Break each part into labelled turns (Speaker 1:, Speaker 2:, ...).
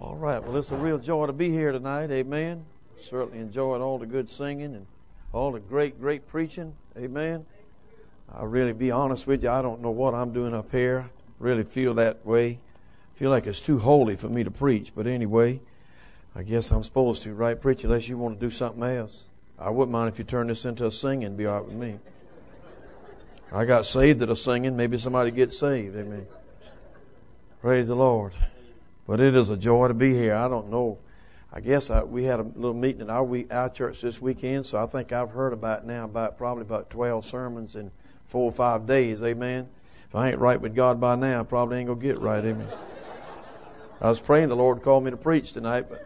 Speaker 1: All right. Well, it's a real joy to be here tonight. Amen. Certainly enjoyed all the good singing and all the great preaching. Amen. I'll really be honest with you. I don't know what I'm doing up here. Really feel that way. Feel like it's too holy for me to preach. But anyway, I guess I'm supposed to, right, preach, unless you want to do something else. I wouldn't mind if you turn this into a singing. It'd be all right with me. I got saved at a singing. Maybe somebody gets saved. Amen. Praise the Lord. But it is a joy to be here. I don't know. I guess we had a little meeting at our church this weekend, so I think I've heard about probably about 12 sermons in 4 or 5 days. Amen. If I ain't right with God by now, I probably ain't going to get right. Amen. I was praying the Lord called me to preach tonight, but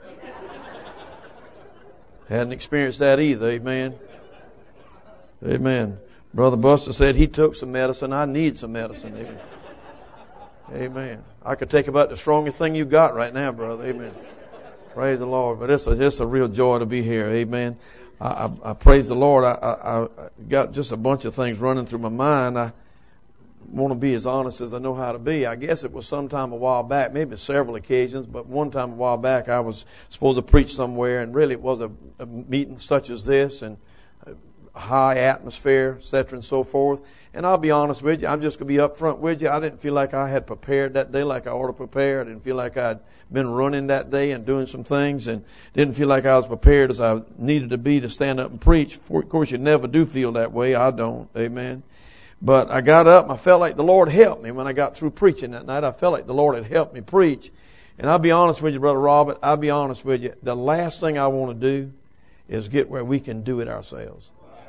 Speaker 1: hadn't experienced that either. Amen. Amen. Brother Buster said he took some medicine. I need some medicine. Amen. Amen. I could take about the strongest thing you got right now, brother. Amen. Praise the Lord. But it's just a real joy to be here. Amen. I praise the Lord. I got just a bunch of things running through my mind. I want to be as honest as I know how to be. I guess it was sometime a while back, maybe several occasions, but one time a while back I was supposed to preach somewhere, and really it was a meeting such as this, and high atmosphere, etc. and so forth. And I'll be honest with you, I'm just going to be up front with you. I didn't feel like I had prepared that day like I ought to prepare. I didn't feel like I'd been running that day and doing some things, and didn't feel like I was prepared as I needed to be to stand up and preach. Of course, you never do feel that way. I don't. Amen. But I got up and I felt like the Lord helped me when I got through preaching that night. I felt like the Lord had helped me preach. And I'll be honest with you, Brother Robert, I'll be honest with you. The last thing I want to do is get where we can do it ourselves.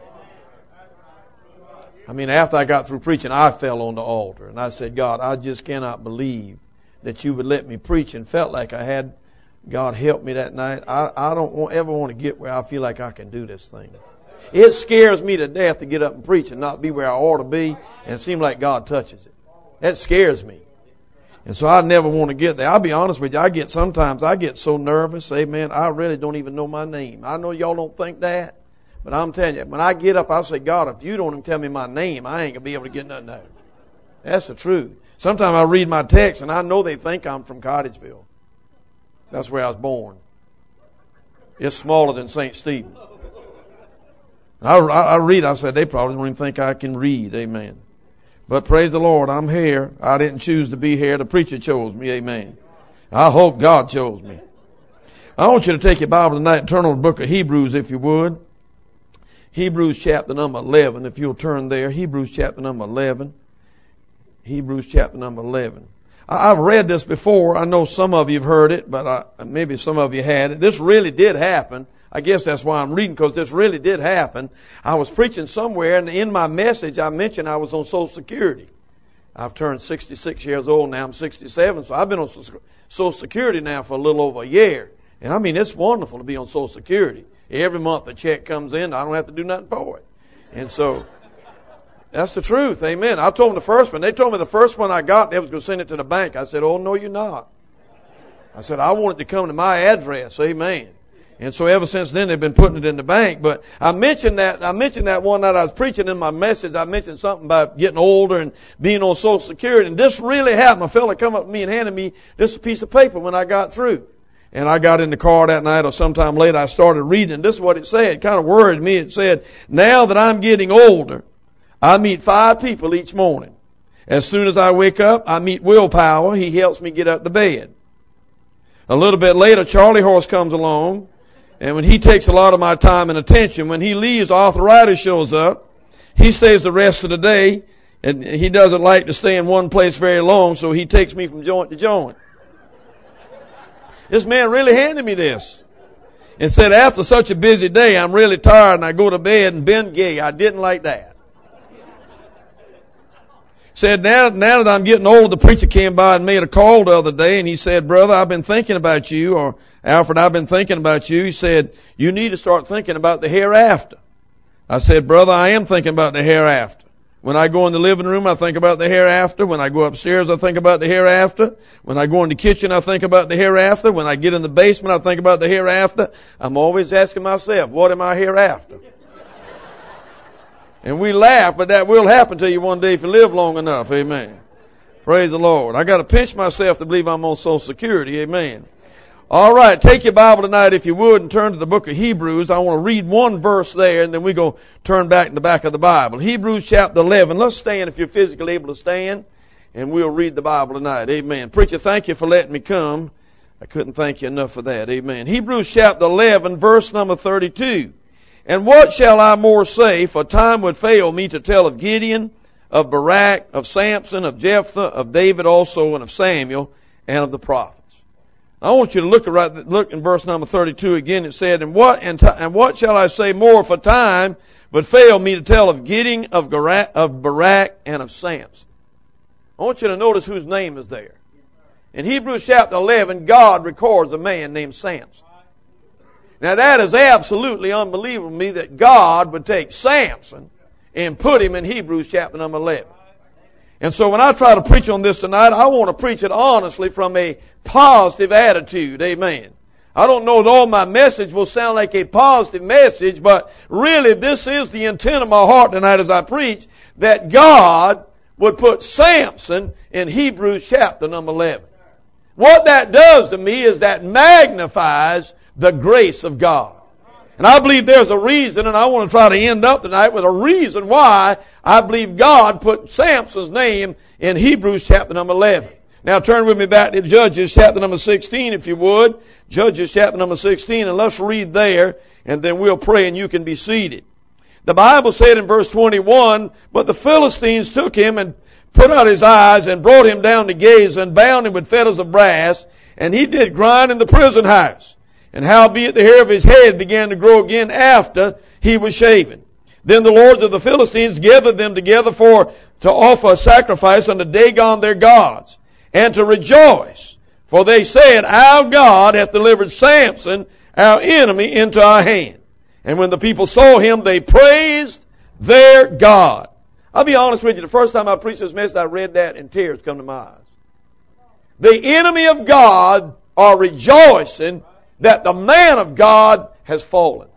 Speaker 1: I mean, after I got through preaching, I fell on the altar. And I said, God, I just cannot believe that you would let me preach, and felt like I had God help me that night. I don't ever want to get where I feel like I can do this thing. It scares me to death to get up and preach and not be where I ought to be, and it seems like God touches it. That scares me. And so I never want to get there. I'll be honest with you, sometimes I get so nervous, amen, I really don't even know my name. I know y'all don't think that. But I'm telling you, when I get up, I say, God, if you don't even tell me my name, I ain't going to be able to get nothing out. That's the truth. Sometimes I read my text, and I know they think I'm from Cottageville. That's where I was born. It's smaller than St. Stephen. I read, I said, they probably don't even think I can read. Amen. But praise the Lord, I'm here. I didn't choose to be here. The preacher chose me. Amen. I hope God chose me. I want you to take your Bible tonight and turn on the book of Hebrews, if you would. Hebrews chapter number 11, if you'll turn there. Hebrews chapter number 11. Hebrews chapter number 11. I've read this before. I know some of you have heard it, but maybe some of you had it. This really did happen. I guess that's why I'm reading, because this really did happen. I was preaching somewhere, and in my message I mentioned I was on Social Security. I've turned 66 years old now. I'm 67, so I've been on Social Security now for a little over a year. And I mean, it's wonderful to be on Social Security. Every month the check comes in, I don't have to do nothing for it. And so, that's the truth, amen. I told them the first one. They told me the first one I got, they was going to send it to the bank. I said, oh, no, you're not. I said, I want it to come to my address, amen. And so ever since then, they've been putting it in the bank. But I mentioned that one night I was preaching in my message. I mentioned something about getting older and being on Social Security. And this really happened. A fella come up to me and handed me this piece of paper when I got through. And I got in the car that night or sometime later, I started reading. This is what it said. It kind of worried me. It said, now that I'm getting older, I meet 5 people each morning. As soon as I wake up, I meet Willpower. He helps me get out to bed. A little bit later, Charlie Horse comes along. And when he takes a lot of my time and attention, when he leaves, Arthritis shows up. He stays the rest of the day. And he doesn't like to stay in one place very long, so he takes me from joint to joint. This man really handed me this and said, after such a busy day, I'm really tired and I go to bed and been gay. I didn't like that. Said, now that I'm getting old, the preacher came by and made a call the other day, and he said, brother, I've been thinking about you, or Alfred, I've been thinking about you. He said, you need to start thinking about the hereafter. I said, brother, I am thinking about the hereafter. When I go in the living room, I think about the hereafter. When I go upstairs, I think about the hereafter. When I go in the kitchen, I think about the hereafter. When I get in the basement, I think about the hereafter. I'm always asking myself, what am I hereafter? And we laugh, but that will happen to you one day if you live long enough. Amen. Praise the Lord. I got to pinch myself to believe I'm on Social Security. Amen. All right, take your Bible tonight if you would and turn to the book of Hebrews. I want to read one verse there and then we go turn back to the back of the Bible. Hebrews chapter 11. Let's stand if you're physically able to stand and we'll read the Bible tonight. Amen. Preacher, thank you for letting me come. I couldn't thank you enough for that. Amen. Hebrews chapter 11 verse number 32. And what shall I more say? For time would fail me to tell of Gideon, of Barak, of Samson, of Jephthah, of David also, and of Samuel, and of the prophets. I want you to look in verse number 32 again. It said, and what shall I say more? For time would fail me to tell of Gideon, of Barak, and of Samson. I want you to notice whose name is there. In Hebrews chapter 11, God records a man named Samson. Now that is absolutely unbelievable to me that God would take Samson and put him in Hebrews chapter number 11. And so when I try to preach on this tonight, I want to preach it honestly from a positive attitude. Amen. I don't know that all my message will sound like a positive message, but really this is the intent of my heart tonight as I preach, that God would put Samson in Hebrews chapter number 11. What that does to me is that magnifies the grace of God. And I believe there's a reason, and I want to try to end up tonight with a reason why I believe God put Samson's name in Hebrews chapter number 11. Now turn with me back to Judges chapter number 16 if you would. Judges chapter number 16, and let's read there, and then we'll pray and you can be seated. The Bible said in verse 21, but the Philistines took him and put out his eyes and brought him down to Gaza and bound him with fetters of brass, and he did grind in the prison house. And howbeit the hair of his head began to grow again after he was shaven. Then the lords of the Philistines gathered them together to offer a sacrifice unto Dagon their gods, and to rejoice. For they said, our God hath delivered Samson, our enemy, into our hand. And when the people saw him, they praised their God. I'll be honest with you, the first time I preached this message, I read that and tears come to my eyes. The enemy of God are rejoicing that the man of God has fallen.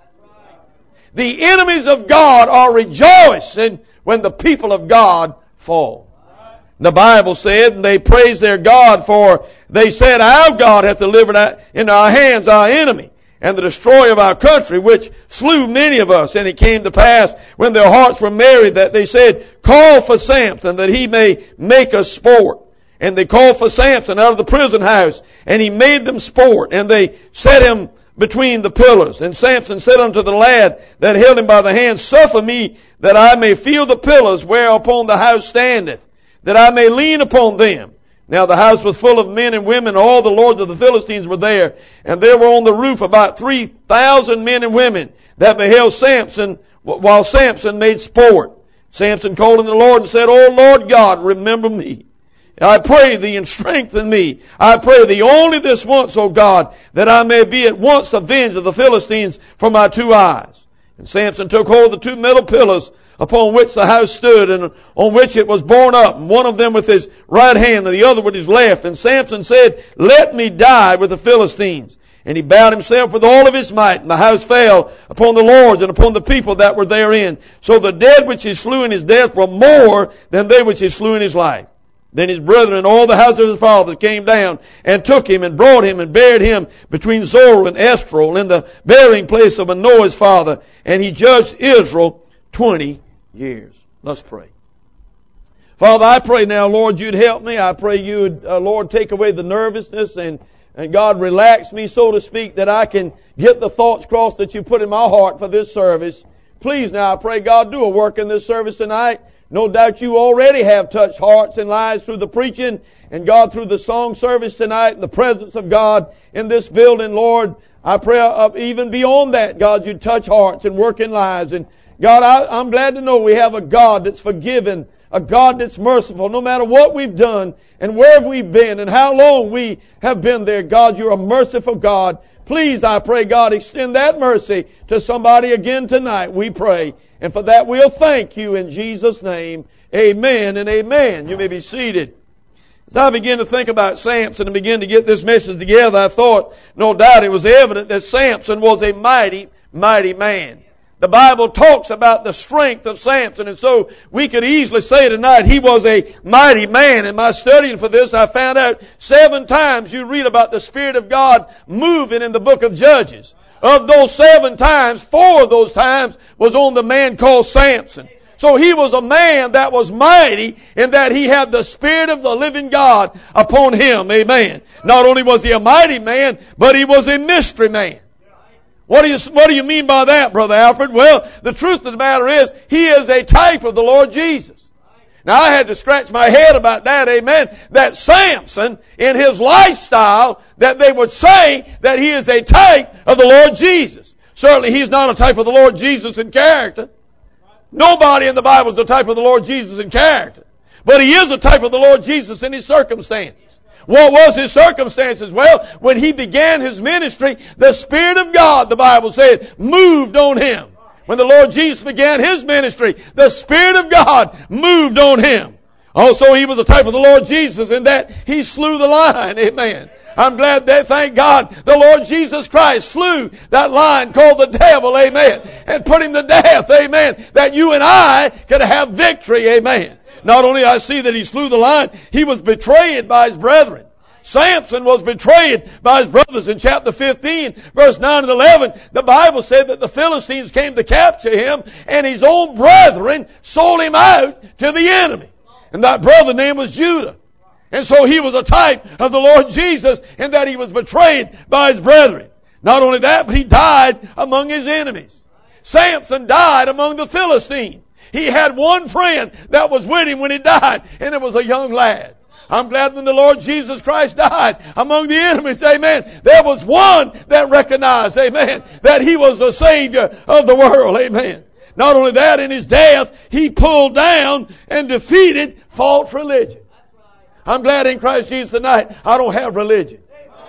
Speaker 1: The enemies of God are rejoicing when the people of God fall. The Bible said, and they praised their God, for they said, our God hath delivered into our hands our enemy, and the destroyer of our country, which slew many of us. And it came to pass, when their hearts were merry, that they said, call for Samson, that he may make us sport. And they called for Samson out of the prison house, and he made them sport, and they set him between the pillars. And Samson said unto the lad that held him by the hand, suffer me that I may feel the pillars whereupon the house standeth, that I may lean upon them. Now the house was full of men and women, all the lords of the Philistines were there, and there were on the roof about 3,000 men and women that beheld Samson, while Samson made sport. Samson called unto the Lord and said, O Lord God, remember me. I pray thee and strengthen me. I pray thee only this once, O God, that I may be at once avenged of the Philistines from my two eyes. And Samson took hold of the two metal pillars upon which the house stood, and on which it was borne up, and one of them with his right hand and the other with his left. And Samson said, let me die with the Philistines. And he bowed himself with all of his might, and the house fell upon the lords and upon the people that were therein. So the dead which he slew in his death were more than they which he slew in his life. Then his brethren and all the house of his father came down and took him and brought him and buried him between Zorah and Eshtaol in the burying place of Manoah his father. And he judged Israel 20 years. Let's pray. Father, I pray now, Lord, you'd help me. I pray you would, Lord, take away the nervousness and God, relax me, so to speak, that I can get the thoughts crossed that you put in my heart for this service. Please now, I pray, God, do a work in this service tonight. No doubt you already have touched hearts and lives through the preaching and God through the song service tonight and the presence of God in this building, Lord. I pray even beyond that, God, you touch hearts and work in lives. And God, I'm glad to know we have a God that's forgiven, a God that's merciful, no matter what we've done and where we've been and how long we have been there. God, you're a merciful God. Please, I pray, God, extend that mercy to somebody again tonight, we pray. And for that we'll thank you in Jesus' name. Amen and amen. You may be seated. As I began to think about Samson and begin to get this message together, I thought, no doubt it was evident that Samson was a mighty, mighty man. the Bible talks about the strength of Samson. And so we could easily say tonight he was a mighty man. In my studying for this, I found out 7 times you read about the Spirit of God moving in the book of Judges. Of those 7 times, 4 of those times was on the man called Samson. So he was a man that was mighty in that he had the Spirit of the living God upon him. Amen. Not only was he a mighty man, but he was a mystery man. What do you mean by that, Brother Alfred? Well, the truth of the matter is, he is a type of the Lord Jesus. Now, I had to scratch my head about that, amen, that Samson, in his lifestyle, that they would say that he is a type of the Lord Jesus. Certainly, he's not a type of the Lord Jesus in character. Nobody in the Bible is a type of the Lord Jesus in character. But he is a type of the Lord Jesus in his circumstances. What was his circumstances? Well, when he began his ministry, the Spirit of God, the Bible said, moved on him. When the Lord Jesus began his ministry, the Spirit of God moved on him. Also, he was a type of the Lord Jesus in that he slew the lion. Amen. I'm glad that, thank God, the Lord Jesus Christ slew that lion called the devil. Amen. And put him to death. Amen. That you and I could have victory. Amen. Not only I see that he slew the lion, he was betrayed by his brethren. Samson was betrayed by his brothers. In chapter 15, verse 9 and 11, the Bible said that the Philistines came to capture him, and his own brethren sold him out to the enemy. And that brother's name was Judah. And so he was a type of the Lord Jesus in that he was betrayed by his brethren. Not only that, but he died among his enemies. Samson died among the Philistines. He had one friend that was with him when he died, and it was a young lad. I'm glad when the Lord Jesus Christ died among the enemies, amen, there was one that recognized, amen, that he was the Savior of the world, amen. Not only that, in his death, he pulled down and defeated false religion. I'm glad in Christ Jesus tonight, I don't have religion.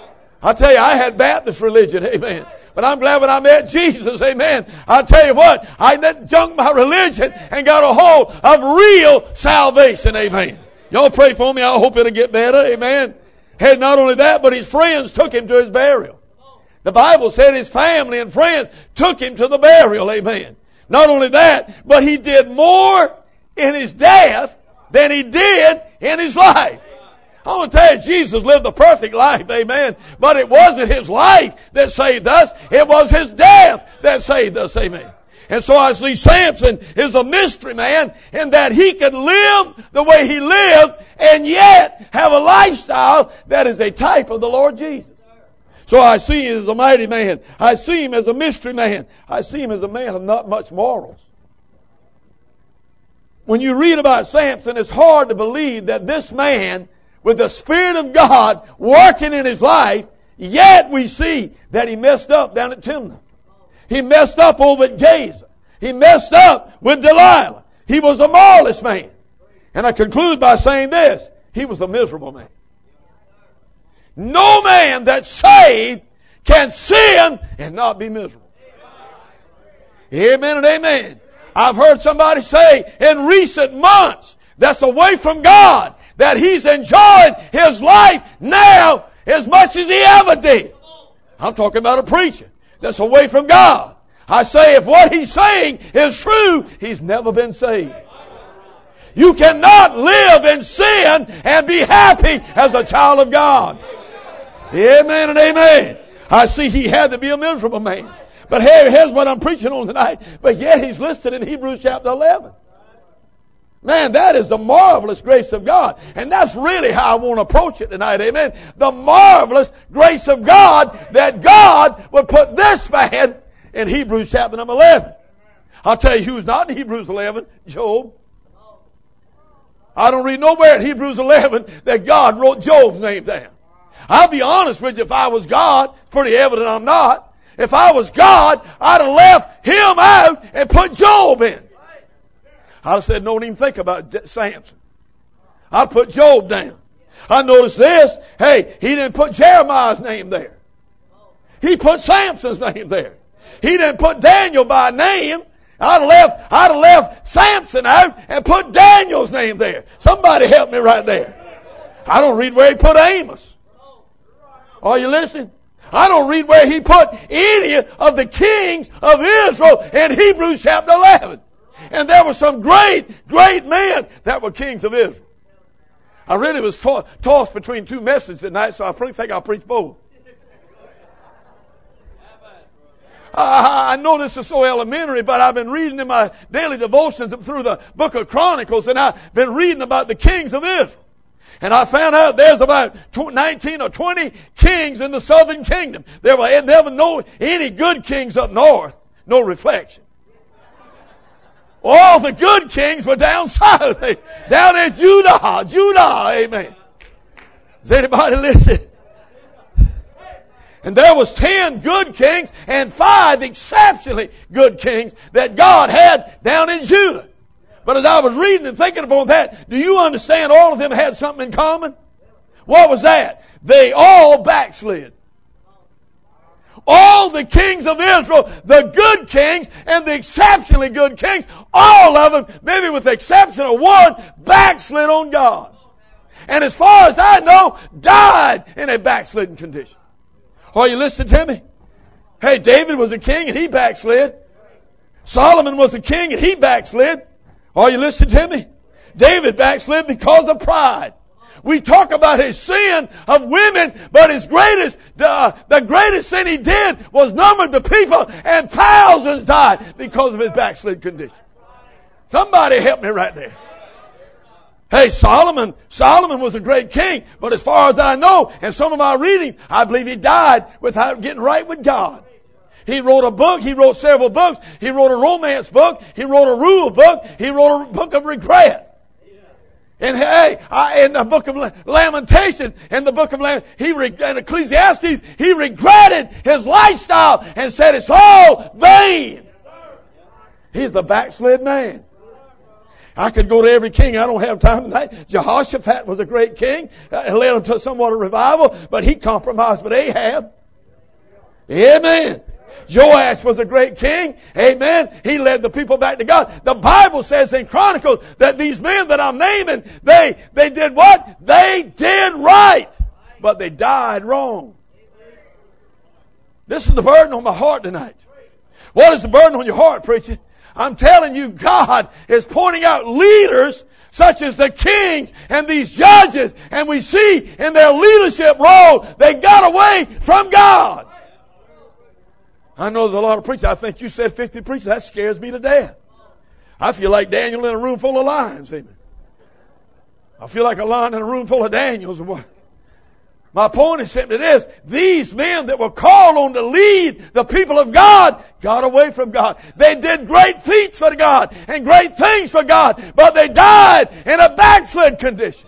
Speaker 1: I tell you, I had Baptist religion, amen. But I'm glad when I met Jesus, amen. I tell you what, I junked my religion and got a hold of real salvation, amen. Y'all pray for me. I hope it'll get better, amen. And not only that, but his friends took him to his burial. The Bible said his family and friends took him to the burial, amen. Not only that, but he did more in his death than he did in his life. I want to tell you, Jesus lived the perfect life, amen. But it wasn't his life that saved us. It was his death that saved us, amen. And so I see Samson is a mystery man in that he could live the way he lived and yet have a lifestyle that is a type of the Lord Jesus. So I see him as a mighty man. I see him as a mystery man. I see him as a man of not much morals. When you read about Samson, it's hard to believe that this man, with the Spirit of God working in his life, yet we see that he messed up down at Timnah. He messed up over at Gaza. He messed up with Delilah. He was a moralist man. And I conclude by saying this. He was a miserable man. No man that's saved can sin and not be miserable. Amen and amen. I've heard somebody say in recent months that's away from God that he's enjoying his life now as much as he ever did. I'm talking about a preacher that's away from God. I say if what he's saying is true, he's never been saved. You cannot live in sin and be happy as a child of God. Amen and amen. I see he had to be a miserable man. But here's what I'm preaching on tonight. But yet he's listed in Hebrews chapter 11. Man, that is the marvelous grace of God. And that's really how I want to approach it tonight. Amen. The marvelous grace of God that God would put this man in Hebrews chapter number 11. I'll tell you who's not in Hebrews 11. Job. I don't read nowhere in Hebrews 11 that God wrote Job's name down. I'll be honest with you, if I was God, pretty evident I'm not. If I was God, I'd have left him out and put Job in. I'd have said, don't even think about Samson. I'd put Job down. I noticed this. Hey, he didn't put Jeremiah's name there. He put Samson's name there. He didn't put Daniel by name. I'd have left Samson out and put Daniel's name there. Somebody help me right there. I don't read where he put Amos. Are you listening? I don't read where he put any of the kings of Israel in Hebrews chapter 11. And there were some great, great men that were kings of Israel. I really was tossed between two messages tonight, so I think I'll preach both. I know this is so elementary, but I've been reading in my daily devotions through the book of Chronicles, and I've been reading about the kings of Israel. And I found out there's about 19 or 20 kings in the southern kingdom. There were never no any good kings up north. No reflection. All the good kings were down south. Down in Judah. Amen. Is anybody listening? And there was 10 good kings and 5 exceptionally good kings that God had down in Judah. But as I was reading and thinking about that, do you understand all of them had something in common? What was that? They all backslid. All the kings of Israel, the good kings and the exceptionally good kings, all of them, maybe with the exception of one, backslid on God. And as far as I know, died in a backslidden condition. Are you listening to me? Hey, David was a king and he backslid. Solomon was a king and he backslid. Are you listening to me? David backslid because of pride. We talk about his sin of women, but his the greatest sin he did was numbered the people, and thousands died because of his backslid condition. Somebody help me right there. Hey, Solomon was a great king, but as far as I know, and some of my readings, I believe he died without getting right with God. He wrote a book, he wrote several books, he wrote a romance book, he wrote a rule book, he wrote a book of regret. And in the book of Lamentation, in Ecclesiastes, he regretted his lifestyle and said it's all vain. He's a backslid man. I could go to every king. I don't have time tonight. Jehoshaphat was a great king. It led him to somewhat of revival, but he compromised with Ahab. Amen. Joash was a great king. Amen. He led the people back to God. The Bible says in Chronicles that these men that I'm naming, they did what? They did right. But they died wrong. This is the burden on my heart tonight. What is the burden on your heart, preacher? I'm telling you, God is pointing out leaders such as the kings and these judges, and we see in their leadership role, they got away from God. I know there's a lot of preachers. I think you said 50 preachers. That scares me to death. I feel like Daniel in a room full of lions. Amen. I feel like a lion in a room full of Daniels. My point is simply this. These men that were called on to lead the people of God got away from God. They did great feats for God and great things for God, but they died in a backslid condition.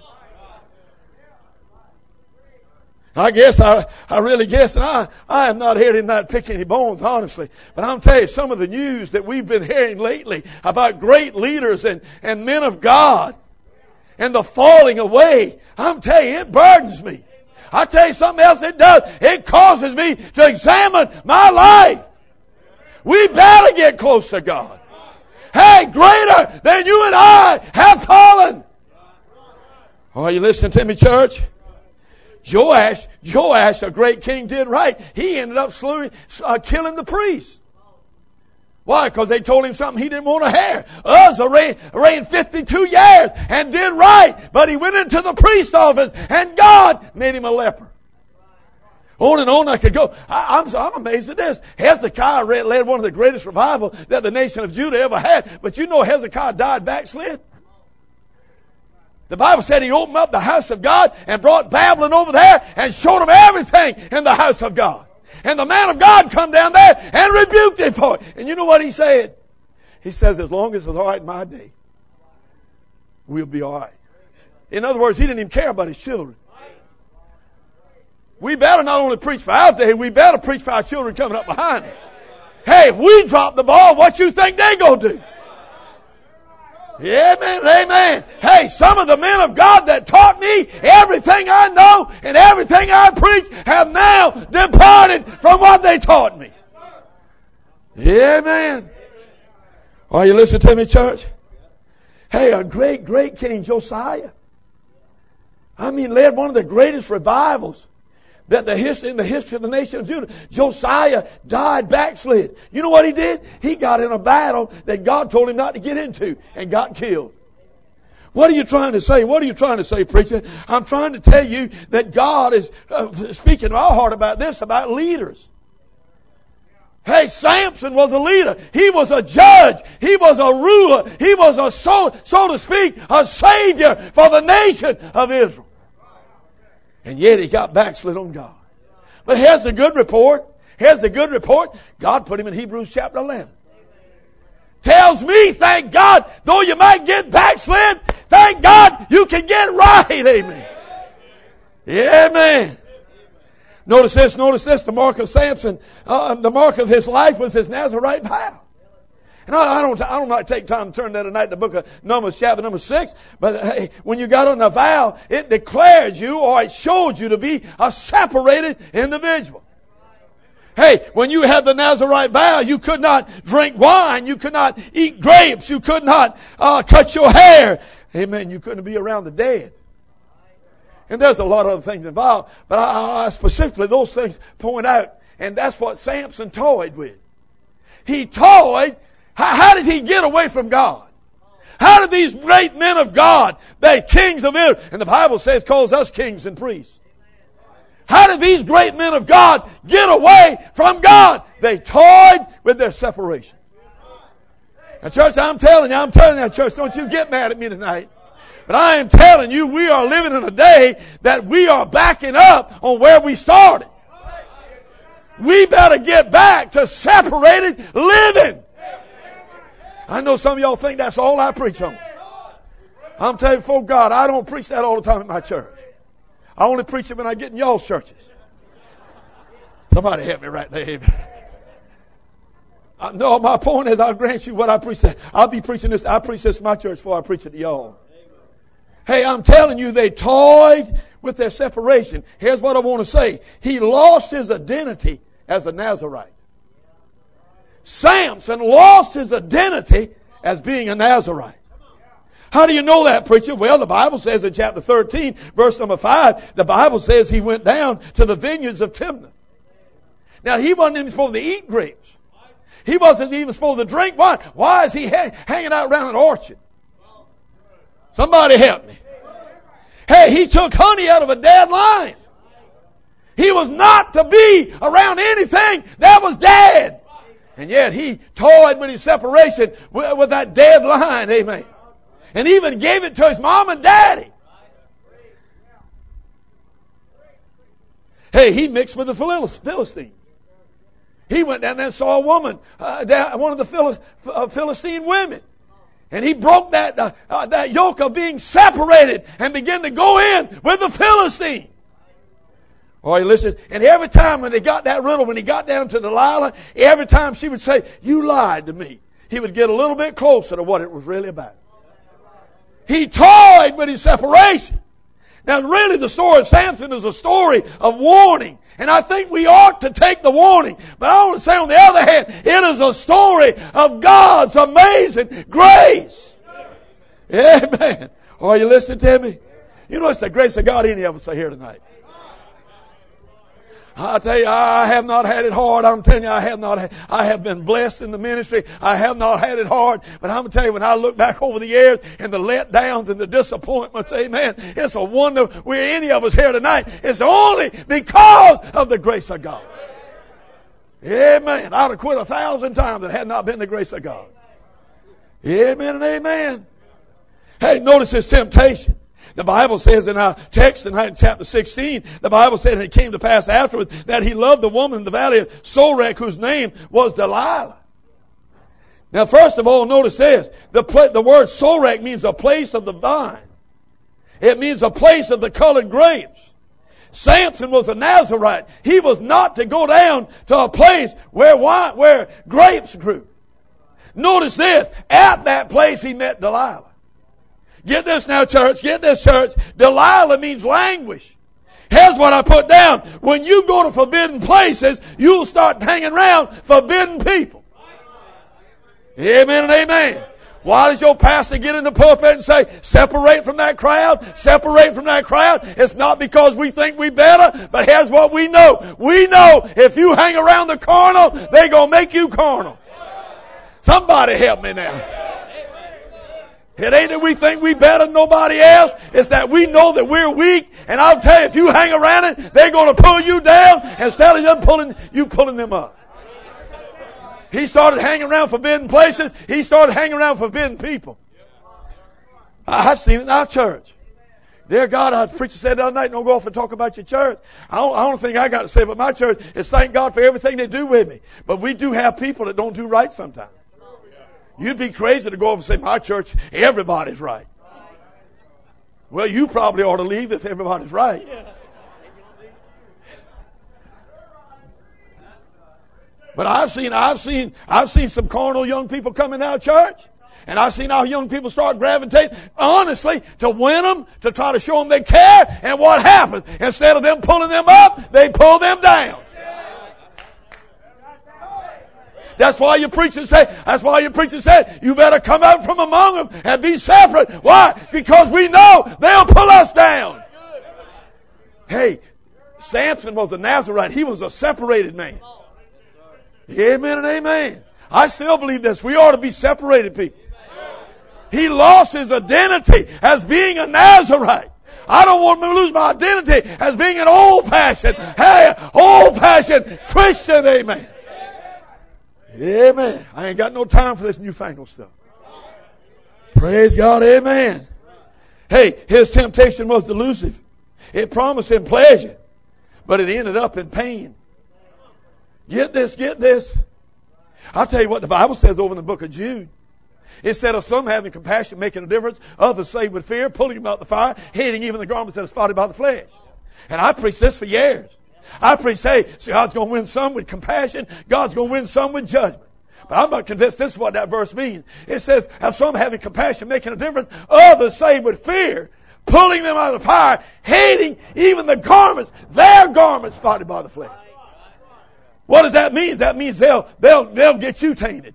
Speaker 1: I really guess, and I am not here to not pick any bones, honestly. But I'm telling you, some of the news that we've been hearing lately about great leaders and men of God and the falling away, I'm telling you, it burdens me. I'll tell you something else it does. It causes me to examine my life. We better get close to God. Hey, greater than you and I have fallen. Are you listening to me, church? Joash, a great king, did right. He ended up killing the priests. Why? Because they told him something he didn't want to hear. Uzzah reigned 52 years and did right, but he went into the priest's office and God made him a leper. On and on I could go. I'm amazed at this. Hezekiah led one of the greatest revivals that the nation of Judah ever had. But you know Hezekiah died backslid. The Bible said he opened up the house of God and brought Babylon over there and showed him everything in the house of God. And the man of God come down there and rebuked him for it. And you know what he said? He says, as long as it's all right in my day, we'll be all right. In other words, he didn't even care about his children. We better not only preach for our day, we better preach for our children coming up behind us. Hey, if we drop the ball, what you think they gonna do? Amen, amen. Hey, some of the men of God that taught me everything I know and everything I preach have now departed from what they taught me. Amen. Are you listening to me, church? Hey, a great, great king, Josiah. Led one of the greatest revivals that in the history of the nation of Judah, Josiah died backslid. You know what he did? He got in a battle that God told him not to get into and got killed. What are you trying to say? What are you trying to say, preacher? I'm trying to tell you that God is speaking to our heart about this, about leaders. Hey, Samson was a leader. He was a judge. He was a ruler. He was a, so to speak, a savior for the nation of Israel. And yet he got backslid on God. But here's the good report. Here's the good report. God put him in Hebrews chapter 11. Tells me, thank God, though you might get backslid, thank God you can get right. Amen. Amen. Notice this, the mark of Samson, the mark of his life was his Nazarite vow. And I don't like to take time to turn that tonight to the book of Numbers, chapter number 6. But hey, when you got on a vow, it declares you or it shows you to be a separated individual. Hey, when you had the Nazarite vow, you could not drink wine, you could not eat grapes, you could not cut your hair. Amen. You couldn't be around the dead. And there's a lot of other things involved, but I specifically those things point out, and that's what Samson toyed with. He toyed. How did he get away from God? How did these great men of God, they kings of Israel, and the Bible says calls us kings and priests. How did these great men of God get away from God? They toyed with their separation. Now, church, I'm telling you, church, don't you get mad at me tonight. But I am telling you, we are living in a day that we are backing up on where we started. We better get back to separated living. I know some of y'all think that's all I preach on. I'm telling you, before God, I don't preach that all the time at my church. I only preach it when I get in y'all's churches. Somebody help me right there. Amen. No, my point is, I'll grant you what I preach. I'll be preaching this. I preach this in my church before I preach it to y'all. Hey, I'm telling you, they toyed with their separation. Here's what I want to say. He lost his identity as a Nazarite. Samson lost his identity as being a Nazarite. How do you know that, preacher? Well, the Bible says in chapter 13, verse number 5, the Bible says he went down to the vineyards of Timnah. Now, he wasn't even supposed to eat grapes. He wasn't even supposed to drink wine. Why is he hanging out around an orchard? Somebody help me. Hey, he took honey out of a dead lion. He was not to be around anything that was dead. And yet he toyed with his separation with that dead lion. Amen. And even gave it to his mom and daddy. Hey, he mixed with the Philistines. He went down there and saw a woman, one of the Philistine women. And he broke that yoke of being separated and began to go in with the Philistine. Oh, you listen. And every time when they got that riddle, when he got down to Delilah, every time she would say, "You lied to me," he would get a little bit closer to what it was really about. He toyed with his separation. Now, really, the story of Samson is a story of warning. And I think we ought to take the warning. But I want to say, on the other hand, it is a story of God's amazing grace. Amen. Are you listening to me? You know, it's the grace of God any of us are here tonight. I tell you, I have not had it hard. I'm telling you, I have been blessed in the ministry. I have not had it hard. But I'm going to tell you, when I look back over the years and the letdowns and the disappointments, amen, it's a wonder we're any of us here tonight. It's only because of the grace of God. Amen. I'd have quit 1,000 times if it had not been the grace of God. Amen and amen. Hey, notice his temptation. The Bible says in our text tonight in chapter 16, the Bible said, and it came to pass afterwards that he loved the woman in the valley of Sorek whose name was Delilah. Now, first of all, notice this. The word Sorek means a place of the vine. It means a place of the colored grapes. Samson was a Nazarite. He was not to go down to a place where grapes grew. Notice this. At that place he met Delilah. Get this now, church. Get this, church. Delilah means languish. Here's what I put down. When you go to forbidden places, you'll start hanging around forbidden people. Amen and amen. Why does your pastor get in the pulpit and say, separate from that crowd, separate from that crowd? It's not because we think we better, but here's what we know. We know if you hang around the carnal, they're going to make you carnal. Somebody help me now. It ain't that we think we better than nobody else. It's that we know that we're weak. And I'll tell you, if you hang around it, they're going to pull you down instead of them pulling them up. He started hanging around forbidden places. He started hanging around forbidden people. I've seen it in our church. Dear God, our preacher said the other night, don't go off and talk about your church. I don't think I got to say about my church is thank God for everything they do with me. But we do have people that don't do right sometimes. You'd be crazy to go over and say, my church, everybody's right. Well, you probably ought to leave if everybody's right. But I've seen some carnal young people come in our church. And I've seen our young people start gravitating, honestly, to win them, to try to show them they care. And what happens? Instead of them pulling them up, they pull them down. That's why your preacher said, you better come out from among them and be separate. Why? Because we know they'll pull us down. Hey, Samson was a Nazarite. He was a separated man. Amen and amen. I still believe this. We ought to be separated people. He lost his identity as being a Nazarite. I don't want to lose my identity as being an old-fashioned Christian. Amen. Amen. I ain't got no time for this newfangled stuff. Praise God. Amen. Hey, his temptation was delusive. It promised him pleasure, but it ended up in pain. Get this. I'll tell you what the Bible says over in the book of Jude. It said of some having compassion, making a difference, others saved with fear, pulling them out the fire, hating even the garments that are spotted by the flesh. And I preached this for years. I preached, hey, God's going to win some with compassion. God's going to win some with judgment. But I'm not convinced this is what that verse means. It says, of some having compassion, making a difference, others saved with fear, pulling them out of the fire, hating even the garments, their garments spotted by the flesh. What does that mean? That means they'll get you tainted.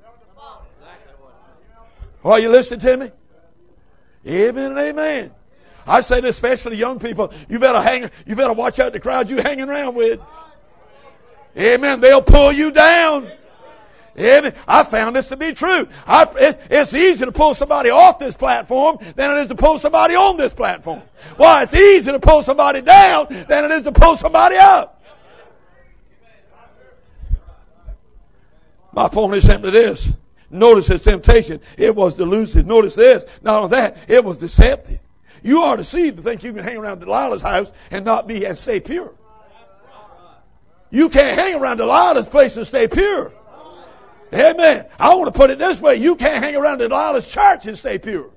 Speaker 1: Are you listening to me? Amen and amen. I say this especially to young people. You better watch out the crowd you hanging around with. Amen. They'll pull you down. Amen. I found this to be true. It's easier to pull somebody off this platform than it is to pull somebody on this platform. Why? It's easier to pull somebody down than it is to pull somebody up. My point is simply this. Notice his temptation. It was delusive. Notice this. Not only that, it was deceptive. You are deceived to think you can hang around Delilah's house and stay pure. You can't hang around Delilah's place and stay pure. Amen. I want to put it this way. You can't hang around Delilah's church and stay pure.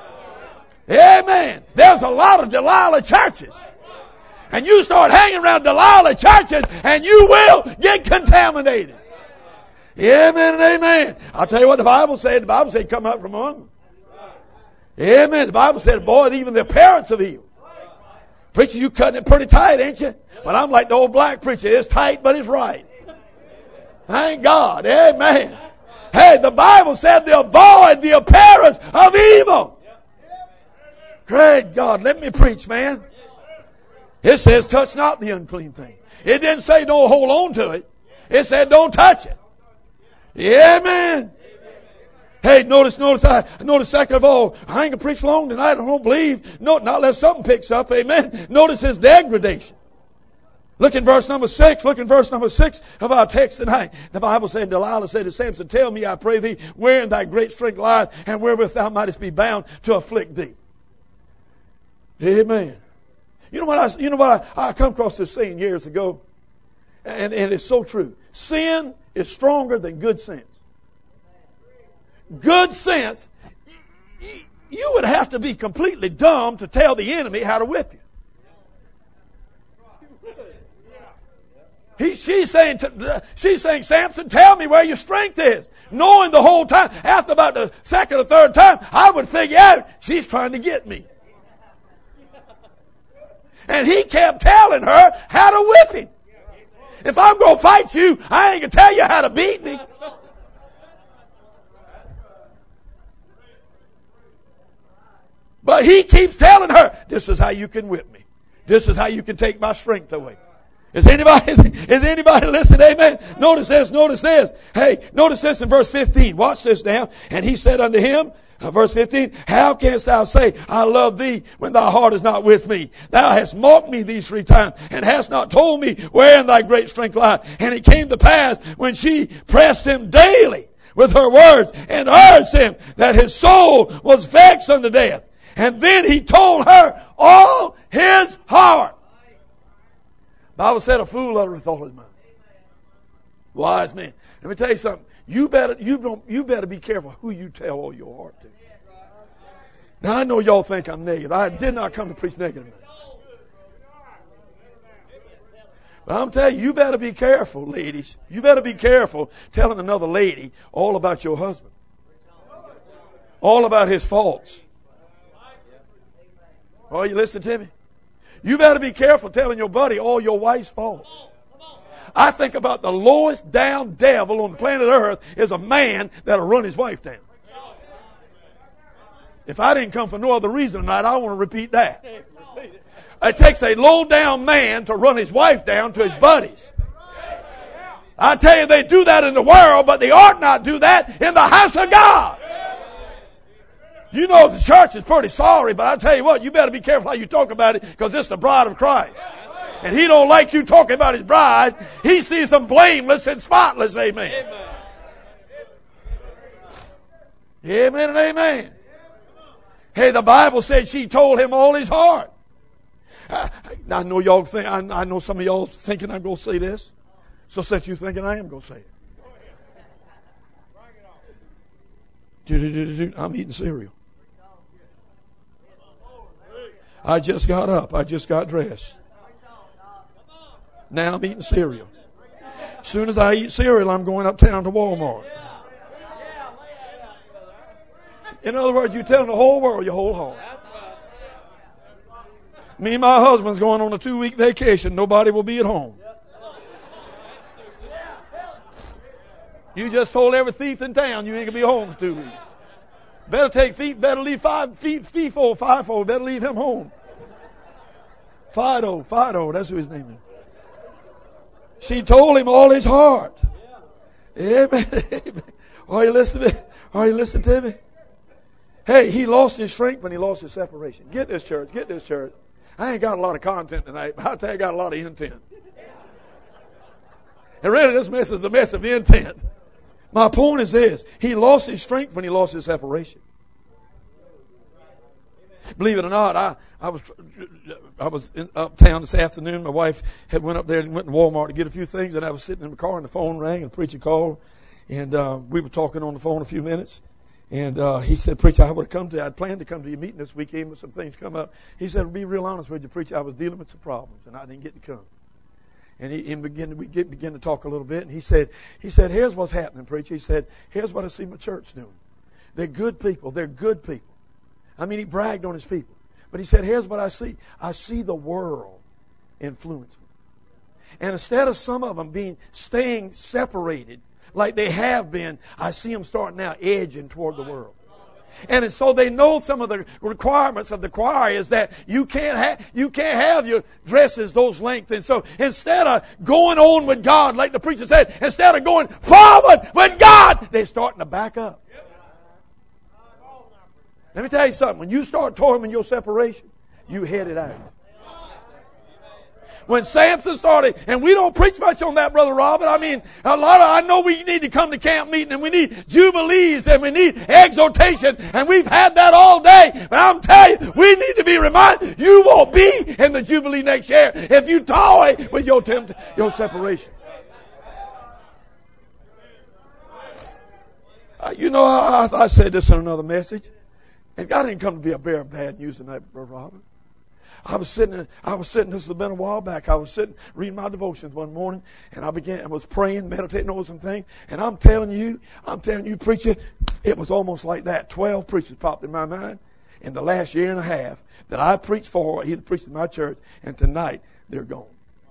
Speaker 1: Amen. There's a lot of Delilah churches. And you start hanging around Delilah churches and you will get contaminated. Amen and amen. I'll tell you what the Bible said. The Bible said come out from among them. Amen. The Bible said, boy, even the parents of evil. Preacher, you cutting it pretty tight, ain't you? Well, I'm like the old black preacher. It's tight, but it's right. Thank God. Amen. Hey, the Bible said to avoid the appearance of evil. Great God. Let me preach, man. It says touch not the unclean thing. It didn't say don't hold on to it. It said don't touch it. Amen. Hey, notice second of all, I ain't gonna preach long tonight. I don't believe. No, not unless something picks up. Amen. Notice his degradation. Look in verse number 6. Look in verse number 6 of our text tonight. The Bible said, Delilah said to Samson, tell me, I pray thee, wherein thy great strength lieth, and wherewith thou mightest be bound to afflict thee. Amen. You know what I come across this saying years ago, and it's so true. Sin is stronger than good sense. Good sense, you would have to be completely dumb to tell the enemy how to whip you. She's saying, Samson, tell me where your strength is. Knowing the whole time, after about the second or third time, I would figure out she's trying to get me. And he kept telling her how to whip him. If I'm going to fight you, I ain't going to tell you how to beat me. But he keeps telling her, this is how you can whip me. This is how you can take my strength away. Is anybody listening? Amen. Notice this. Hey, notice this in verse 15. Watch this now. And he said unto him, verse 15, how canst thou say, I love thee, when thy heart is not with me? Thou hast mocked me these 3 times, and hast not told me wherein thy great strength lieth. And it came to pass, when she pressed him daily with her words, and urged him, that his soul was vexed unto death. And then he told her all his heart. Bible said a fool uttereth all his mind. Wise man. Let me tell you something. You better be careful who you tell all your heart to. Now I know y'all think I'm negative. I did not come to preach negative. But I'm telling you, you better be careful, ladies. You better be careful telling another lady all about your husband. All about his faults. Oh, you listening to me? You better be careful telling your buddy all your wife's faults. I think about the lowest down devil on the planet Earth is a man that'll run his wife down. If I didn't come for no other reason tonight, I want to repeat that. It takes a low down man to run his wife down to his buddies. I tell you, they do that in the world, but they ought not do that in the house of God. You know the church is pretty sorry, but I tell you what, you better be careful how you talk about it, because it's the bride of Christ. And he don't like you talking about his bride. He sees them blameless and spotless. Amen. Amen and amen. Hey, the Bible said she told him all his heart. I know y'all think, I know some of y'all thinking I'm going to say this. So since you thinking I am going to say it. I'm eating cereal. I just got up. I just got dressed. Now I'm eating cereal. As soon as I eat cereal, I'm going uptown to Walmart. In other words, you're telling the whole world your whole heart. Me and my husband's going on a 2-week vacation. Nobody will be at home. You just told every thief in town you ain't gonna be home for 2 weeks. Better leave FIFO, better leave him home. Fido, that's who his name is. She told him all his heart. Amen. Amen. Are you listening to me? Are you listening to me? Hey, he lost his strength when he lost his separation. Get this, church. I ain't got a lot of content tonight, but I'll tell you, I got a lot of intent. And really, this mess is a mess of intent. My point is this. He lost his strength when he lost his separation. Believe it or not, I was in uptown this afternoon. My wife had went up there and went to Walmart to get a few things, and I was sitting in the car and the phone rang and the preacher called, and we were talking on the phone a few minutes. And he said, "Preacher, I'd planned to come to your meeting this weekend, but some things come up." He said, "To be real honest with you, preacher, I was dealing with some problems and I didn't get to come." And we began to talk a little bit, and he said, "Here's what's happening, preacher." He said, "Here's what I see my church doing. They're good people. They're good people." I mean, he bragged on his people. But he said, "Here's what I see. I see the world influencing. And instead of some of them staying separated like they have been, I see them starting now edging toward the world." And so they know some of the requirements of the choir is that you can't have your dresses those lengths. And so instead of going on with God, like the preacher said, instead of going forward with God, they're starting to back up. Let me tell you something. When you start tormenting your separation, you headed out. When Samson started, and we don't preach much on that, Brother Robert. I mean, I know we need to come to camp meeting, and we need jubilees, and we need exhortation, and we've had that all day. But I'm telling you, we need to be reminded, you won't be in the jubilee next year if you toy with your separation. I said this in another message, and God didn't come to be a bearer of bad news tonight, Brother Robert. I was sitting, this has been a while back, I was sitting reading my devotions one morning, and I was praying, meditating over some things, and I'm telling you, preacher, it was almost like that. 12 preachers popped in my mind in the last year and a half that I preached for, either preached in my church, and tonight they're gone.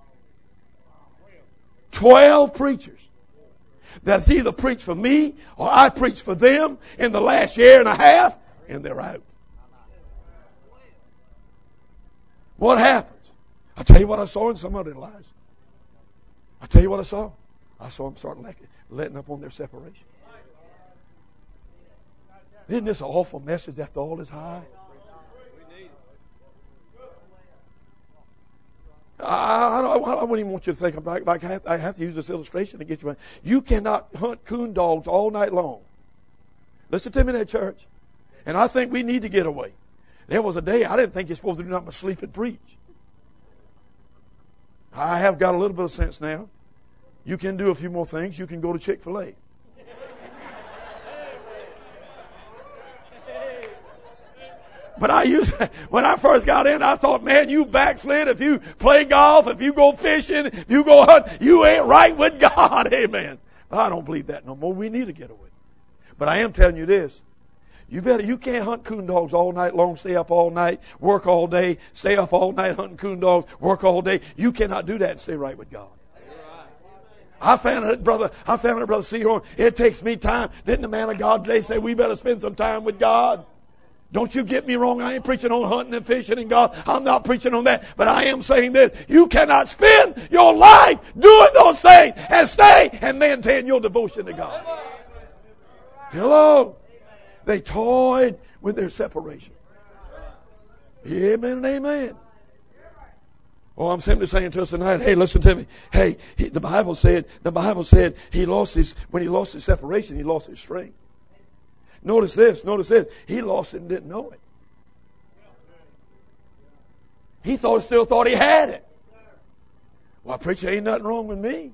Speaker 1: 12 preachers that's either preached for me or I preached for them in the last year and a half, and they're out. what happens? I'll tell you what I saw in some of their lives. I'll tell you what I saw. I saw them start letting up on their separation. Isn't this an awful message after all this high? I wouldn't even want you to think like I have to use this illustration to get you. You cannot hunt coon dogs all night long. Listen to me in that church. And I think we need to get away. There was a day I didn't think you're supposed to do nothing but sleep and preach. I have got a little bit of sense now. You can do a few more things. You can go to Chick-fil-A. But when I first got in, I thought, man, you backslid. If you play golf, if you go fishing, if you go hunt, you ain't right with God. Amen. But I don't believe that no more. We need to get away. But I am telling you this. You can't hunt coon dogs all night long, stay up all night, work all day, stay up all night hunting coon dogs, work all day. You cannot do that and stay right with God. I found it, brother Sehorn. It takes me time. Didn't the man of God today say we better spend some time with God? Don't you get me wrong. I ain't preaching on hunting and fishing and God. I'm not preaching on that. But I am saying this. You cannot spend your life doing those things and stay and maintain your devotion to God. Hello. They toyed with their separation. Amen and amen. Oh, I'm simply saying to us tonight, hey, listen to me. Hey, the Bible said when he lost his separation, he lost his strength. Notice this. He lost it and didn't know it. He still thought he had it. Well, preacher, ain't nothing wrong with me.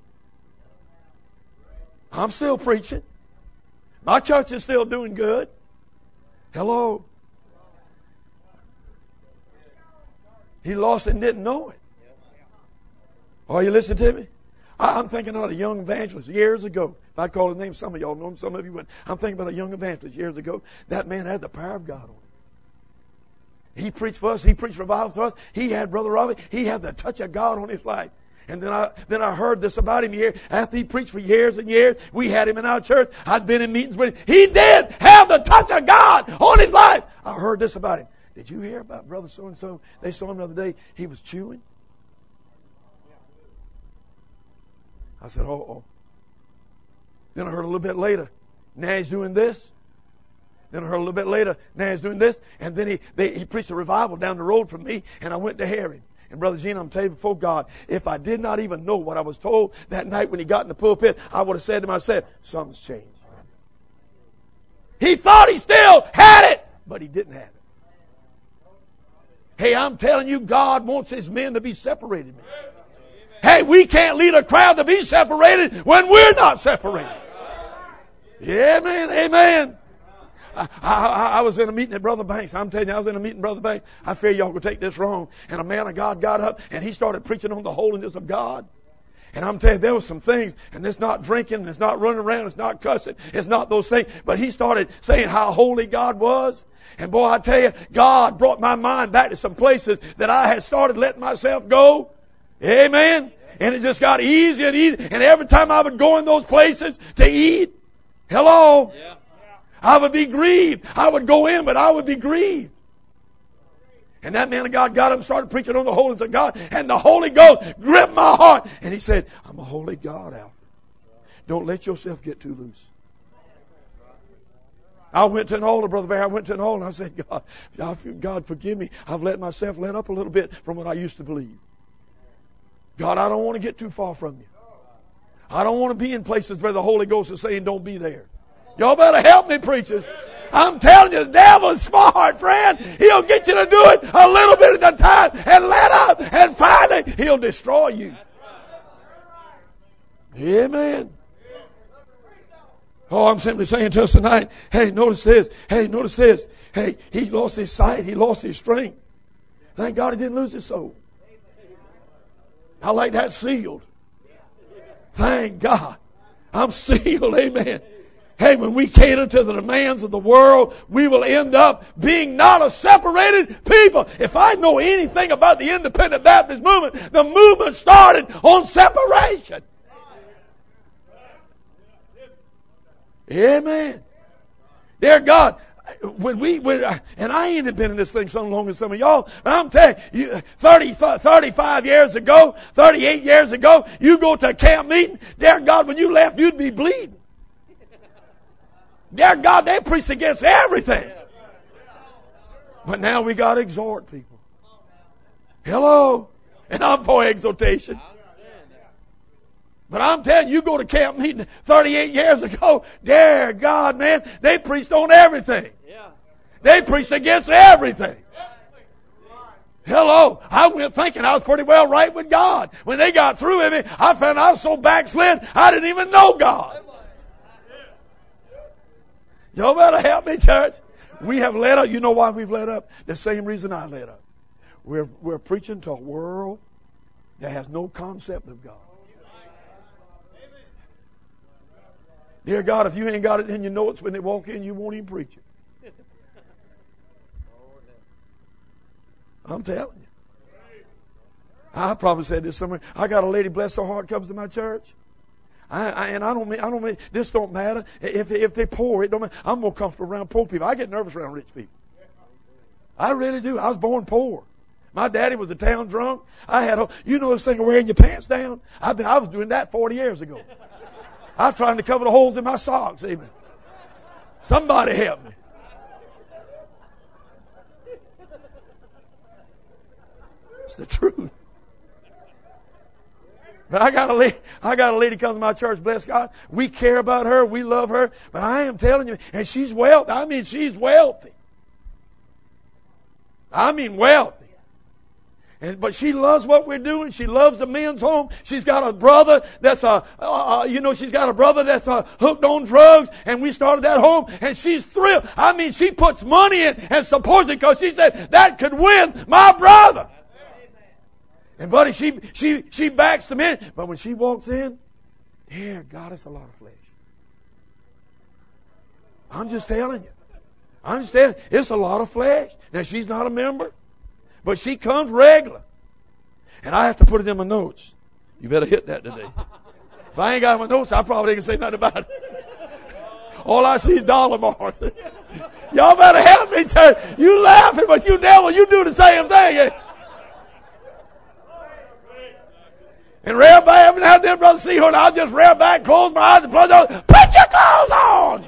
Speaker 1: I'm still preaching. My church is still doing good. Hello. He lost it and didn't know it. Are you listening to me? I'm thinking of a young evangelist years ago. If I call his name, some of y'all know him, some of you wouldn't. I'm thinking about a young evangelist years ago. That man had the power of God on him. He preached for us. He preached revival for us. He had Brother Robbie. He had the touch of God on his life. And then I heard this about him here. After he preached for years and years, we had him in our church. I'd been in meetings with him. He did have the touch of God on his life. I heard this about him. Did you hear about Brother so-and-so? They saw him the other day. He was chewing. I said, oh. Then I heard a little bit later, now he's doing this. Then I heard a little bit later, now he's doing this. And then he preached a revival down the road from me, and I went to hear him. And Brother Gene, I'm telling you before God, if I did not even know what I was told that night when he got in the pulpit, I would have said to myself, something's changed. He thought he still had it, but he didn't have it. Hey, I'm telling you, God wants His men to be separated. Hey, we can't lead a crowd to be separated when we're not separated. Amen, amen. I was in a meeting at Brother Banks. I'm telling you, I was in a meeting at Brother Banks. I fear y'all will take this wrong. And a man of God got up and he started preaching on the holiness of God. And I'm telling you, there were some things, and it's not drinking, it's not running around, it's not cussing, it's not those things. But he started saying how holy God was. And boy, I tell you, God brought my mind back to some places that I had started letting myself go. Amen. And it just got easier and easier. And every time I would go in those places to eat, hello, I would be grieved. I would go in, but I would be grieved. And that man of God got up and started preaching on the holiness of God. And the Holy Ghost gripped my heart. And he said, I'm a holy God, Alfred. Don't let yourself get too loose. I went to an altar, Brother Bear. I went to an altar and I said, God, forgive me. I've let myself let up a little bit from what I used to believe. God, I don't want to get too far from you. I don't want to be in places where the Holy Ghost is saying don't be there. Y'all better help me, preachers. I'm telling you, the devil is smart, friend. He'll get you to do it a little bit at a time and let up. And finally, he'll destroy you. Amen. Oh, I'm simply saying to us tonight, hey, notice this. Hey, notice this. Hey, he lost his sight. He lost his strength. Thank God he didn't lose his soul. I like that sealed. Thank God. I'm sealed. Amen. Hey, when we cater to the demands of the world, we will end up being not a separated people. If I know anything about the Independent Baptist movement, the movement started on separation. Amen. Dear God, and I ain't been in this thing so long as some of y'all, but I'm telling you, 35 years ago, 38 years ago, you go to a camp meeting, dear God, when you left, you'd be bleeding. Dear God, they preach against everything. But now we got to exhort people. Hello? And I'm for exhortation. But I'm telling you, go to camp meeting 38 years ago, dear God, man, they preached on everything. They preached against everything. Hello. I went thinking I was pretty well right with God. When they got through with me, I found I was so backslid, I didn't even know God. Y'all better help me, church. We have led up. You know why we've led up? The same reason I led up. We're preaching to a world that has no concept of God. Dear God, if you ain't got it in your notes when they walk in, you won't even preach it. I'm telling you. I probably said this somewhere. I got a lady, bless her heart, comes to my church. I don't mean, this don't matter. If they're poor, it don't matter. I'm more comfortable around poor people. I get nervous around rich people. I really do. I was born poor. My daddy was a town drunk. You know this thing of wearing your pants down? I was doing that 40 years ago. I was trying to cover the holes in my socks, amen. Somebody help me. It's the truth. But I got a lady comes to my church, bless God. We care about her, we love her, but I am telling you, and she's wealthy. I mean, she's wealthy. I mean wealthy. But she loves what we're doing. She loves the men's home. She's got a brother that's she's got a brother that's hooked on drugs, and we started that home, and she's thrilled. I mean, she puts money in and supports it because she said that could win my brother. And buddy, she backs them in, but when she walks in, dear God, it's a lot of flesh. I'm just telling you, it's a lot of flesh. Now she's not a member. But she comes regular. And I have to put it in my notes. You better hit that today. If I ain't got my notes, I probably ain't gonna say nothing about it. All I see is dollar marks. Y'all better help me, church. You laughing, but you devil, you do the same thing. And rear back, every now and then, Brother Seahorn, I'll just rear back, close my eyes, and close those. Put your clothes on!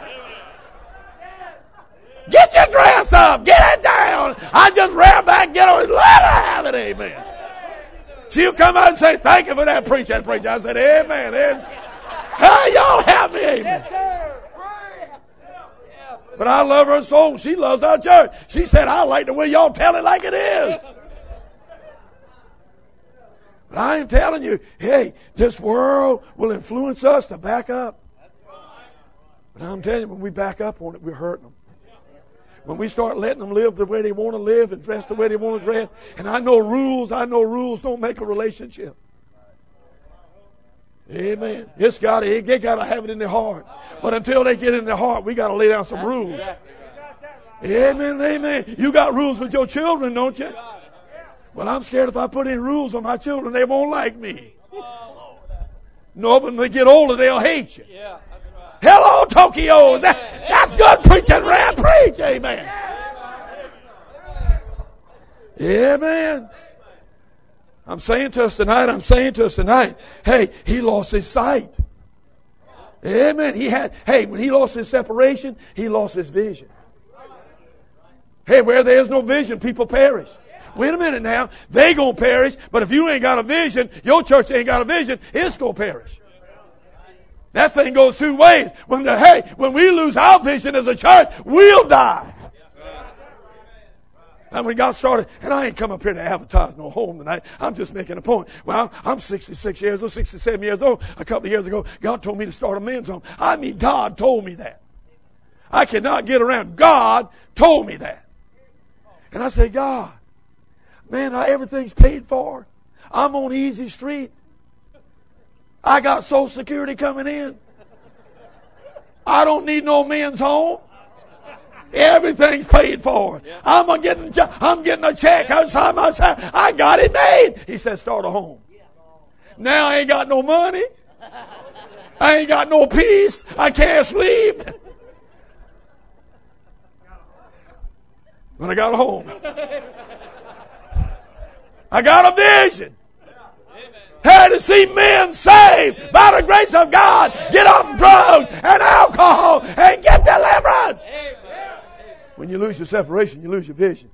Speaker 1: Get your dress up. Get it down. I just rear back, get on, and let her have it. Amen. She'll come out and say, thank you for that preacher. I said, amen. Hey, y'all help me. Amen. Yes, sir. But I love her so. She loves our church. She said, I like the way y'all tell it like it is. But I am telling you, hey, this world will influence us to back up. But I'm telling you, when we back up on it, we're hurting them. When we start letting them live the way they want to live and dress the way they want to dress. And I know rules don't make a relationship. Amen. They got to have it in their heart. But until they get it in their heart, we got to lay down some rules. Amen, amen. You got rules with your children, don't you? Well, I'm scared if I put any rules on my children, they won't like me. No, but when they get older, they'll hate you. Hello, Tokyo. That's good preaching, Rand. Preach. Amen. Amen. I'm saying to us tonight, hey, he lost his sight. Amen. When he lost his separation, he lost his vision. Hey, where there's no vision, people perish. Wait a minute now. They gonna perish, but if you ain't got a vision, your church ain't got a vision, it's gonna perish. That thing goes two ways. When we lose our vision as a church, we'll die. And we got started, and I ain't come up here to advertise no home tonight. I'm just making a point. Well, I'm 66 years old, 67 years old. A couple of years ago, God told me to start a men's home. I mean, God told me that. I cannot get around. God told me that. And I say, God, man, everything's paid for. I'm on Easy Street. I got Social Security coming in. I don't need no men's home. Everything's paid for. I'm getting a check outside my side. I got it made. He said, start a home. Now I ain't got no money. I ain't got no peace. I can't sleep. When I got home, I got a vision. Had to see men saved by the grace of God, get off drugs and alcohol and get deliverance. When you lose your separation, you lose your vision.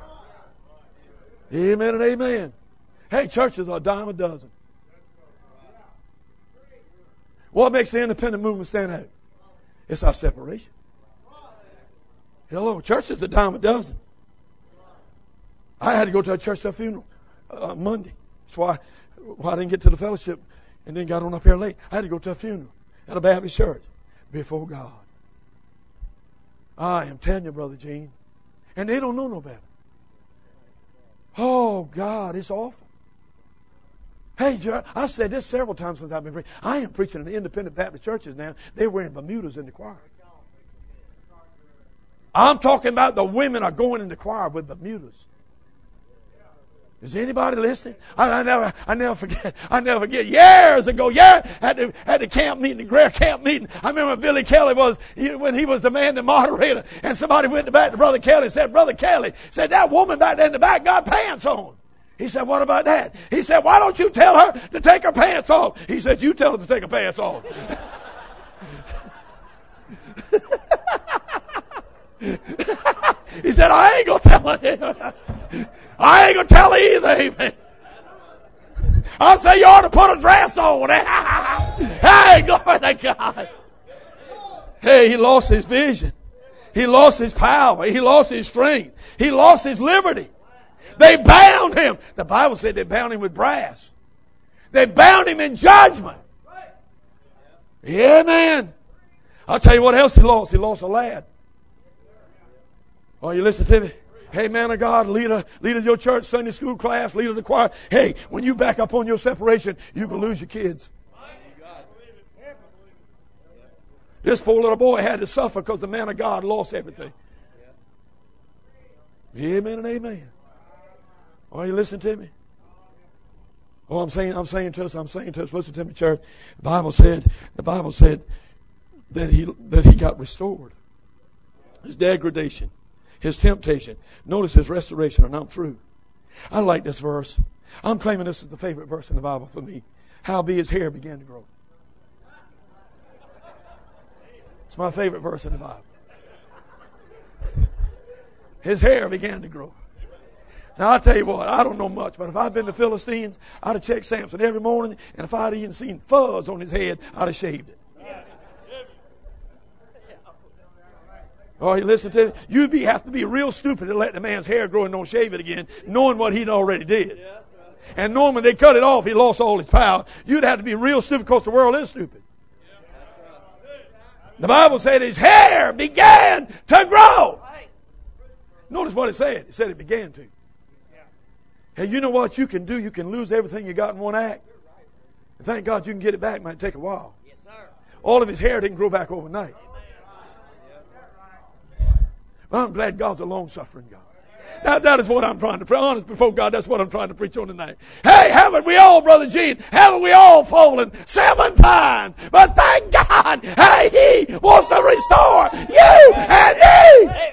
Speaker 1: Amen and amen. Hey, churches are a dime a dozen. What makes the independent movement stand out? It's our separation. Hello, church is a dime a dozen. I had to go to a church to a funeral Monday. That's why I didn't get to the fellowship and then got on up here late. I had to go to a funeral at a Baptist church before God. I am telling you, Brother Gene. And they don't know no better. Oh, God, it's awful. Hey, I've said this several times since I've been preaching. I am preaching in the independent Baptist churches now. They're wearing Bermudas in the choir. I'm talking about the women are going in the choir with Bermudas. Is anybody listening? I never forget. Years ago, at the camp meeting, the Greer camp meeting, I remember Billy Kelly when he was the man, the moderator, and somebody went back to Brother Kelly and said, Brother Kelly, said that woman back there in the back got pants on. He said, what about that? He said, why don't you tell her to take her pants off? He said, you tell her to take her pants off. He said, I ain't going to tell her. I ain't going to tell her either. Amen. I say you ought to put a dress on. Hey, glory to God. Hey, he lost his vision. He lost his power. He lost his strength. He lost his liberty. They bound him. The Bible said they bound him with brass. They bound him in judgment. Yeah, man. I'll tell you what else he lost. He lost a lad. Oh, you listen to me? Hey, man of God, leader of your church, Sunday school class, leader of the choir. Hey, when you back up on your separation, you can lose your kids. This poor little boy had to suffer because the man of God lost everything. Amen and amen. Are you listening to me? Oh, I'm saying to us, listen to me, church. The Bible said that he got restored. His degradation, his temptation. Notice his restoration, and I'm through. I like this verse. I'm claiming this is the favorite verse in the Bible for me. Howbeit his hair began to grow. It's my favorite verse in the Bible. His hair began to grow. Now, I'll tell you what, I don't know much, but if I'd been the Philistines, I'd have checked Samson every morning, and if I'd even seen fuzz on his head, I'd have shaved it. Oh, you listen to me? You'd have to be real stupid to let the man's hair grow and don't shave it again, knowing what he'd already did. And knowing when they cut it off, he lost all his power. You'd have to be real stupid because the world is stupid. The Bible said his hair began to grow. Notice what it said. It said it began to. Hey, you know what you can do? You can lose everything you got in one act. And thank God you can get it back. It might take a while. Yes, sir. All of his hair didn't grow back overnight. But I'm glad God's a long-suffering God. That is what I'm trying to preach. Honest before God, that's what I'm trying to preach on tonight. Hey, haven't we all, Brother Gene, haven't we all fallen 7 times? But thank God, hey, he wants to restore you and me.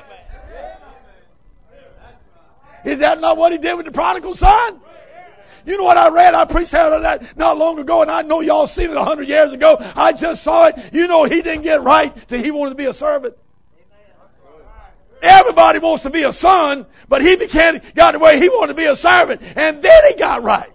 Speaker 1: Is that not what he did with the prodigal son? You know what I read? I preached out of that not long ago, and I know y'all seen it 100 years ago. I just saw it. You know he didn't get right till he wanted to be a servant. Everybody wants to be a son, but he got the way he wanted to be a servant, and then he got right.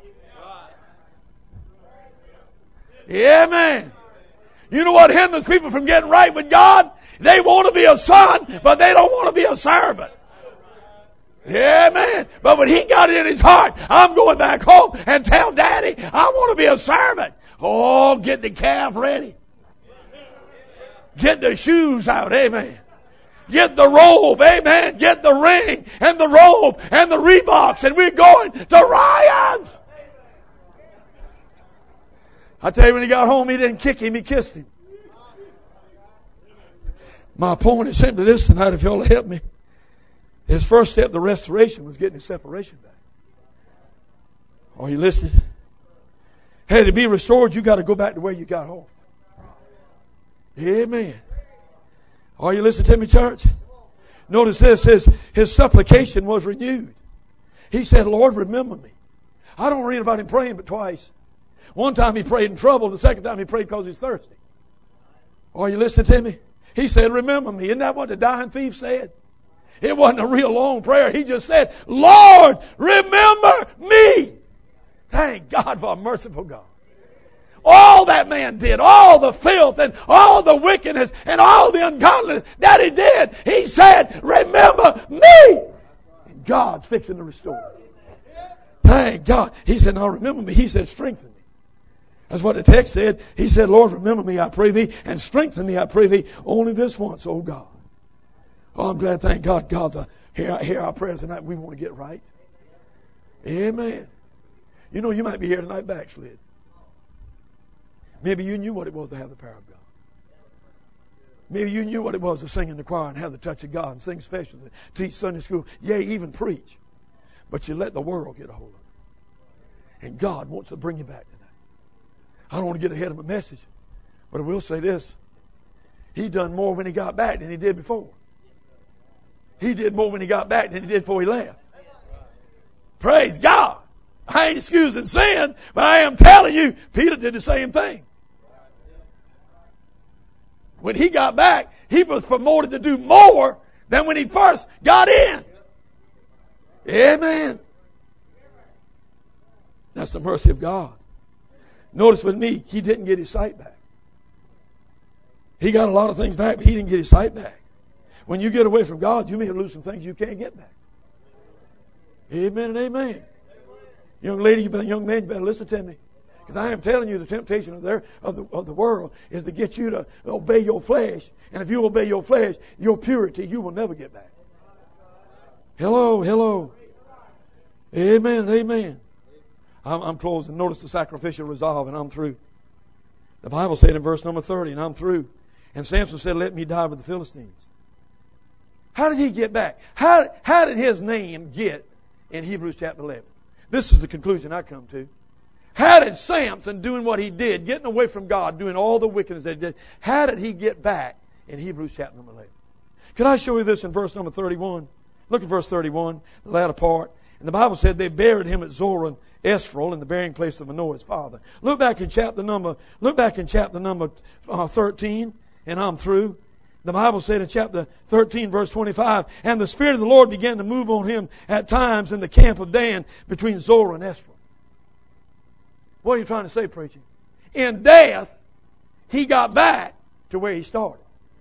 Speaker 1: Yeah, man. You know what hinders people from getting right with God? They want to be a son, but they don't want to be a servant. Yeah, man. But when he got it in his heart, I'm going back home and tell Daddy, I want to be a servant. Oh, get the calf ready. Get the shoes out. Amen. Get the robe. Amen. Get the ring and the robe and the Reeboks, and we're going to Ryan's. I tell you, when he got home, he didn't kick him. He kissed him. My point is simply this tonight, if you'll help me. His first step, the restoration, was getting his separation back. Are you listening? Hey, to be restored, you got to go back to where you got off. Amen. Are you listening to me, church? Notice this, his supplication was renewed. He said, Lord, remember me. I don't read about him praying but twice. One time he prayed in trouble. The second time he prayed because he's thirsty. Are you listening to me? He said, remember me. Isn't that what the dying thief said? It wasn't a real long prayer. He just said, Lord, remember me. Thank God for a merciful God. All that man did, all the filth and all the wickedness and all the ungodliness that he did, he said, remember me. And God's fixing to restore. Thank God. He said, now remember me. He said, strengthen me. That's what the text said. He said, Lord, remember me, I pray thee, and strengthen me, I pray thee, only this once, oh God. Oh, I'm glad, thank God, God's hear our prayers tonight. We want to get right. Amen. You know, you might be here tonight backslid. Maybe you knew what it was to have the power of God. Maybe you knew what it was to sing in the choir and have the touch of God and sing specials and teach Sunday school. Yea, even preach. But you let the world get a hold of it. And God wants to bring you back tonight. I don't want to get ahead of my message, but I will say this. He done more when he got back than he did before. He did more when he got back than he did before he left. Praise God. I ain't excusing sin, but I am telling you, Peter did the same thing. When he got back, he was promoted to do more than when he first got in. Amen. That's the mercy of God. Notice with me, he didn't get his sight back. He got a lot of things back, but he didn't get his sight back. When you get away from God, you may lose some things you can't get back. Amen and amen. Young lady, young man, you better listen to me. Because I am telling you, the temptation of the world is to get you to obey your flesh. And if you obey your flesh, your purity, you will never get back. Hello, hello. Amen, amen. I'm closing. Notice the sacrificial resolve, and I'm through. The Bible said in verse number 30, and I'm through. And Samson said, let me die with the Philistines. How did he get back? How did his name get in Hebrews chapter 11? This is the conclusion I come to. How did Samson, doing what he did, getting away from God, doing all the wickedness that he did, how did he get back in Hebrews chapter number 11? Can I show you this in verse number 31? Look at verse 31, the latter part. And the Bible said they buried him at Zorah Eshtaol in the burying place of Manoah, his father. Look back in chapter number 13, and I'm through. The Bible said in chapter 13, verse 25, and the Spirit of the Lord began to move on him at times in the camp of Dan between Zorah and Eshtaol. What are you trying to say, preacher? In death, he got back to where he started.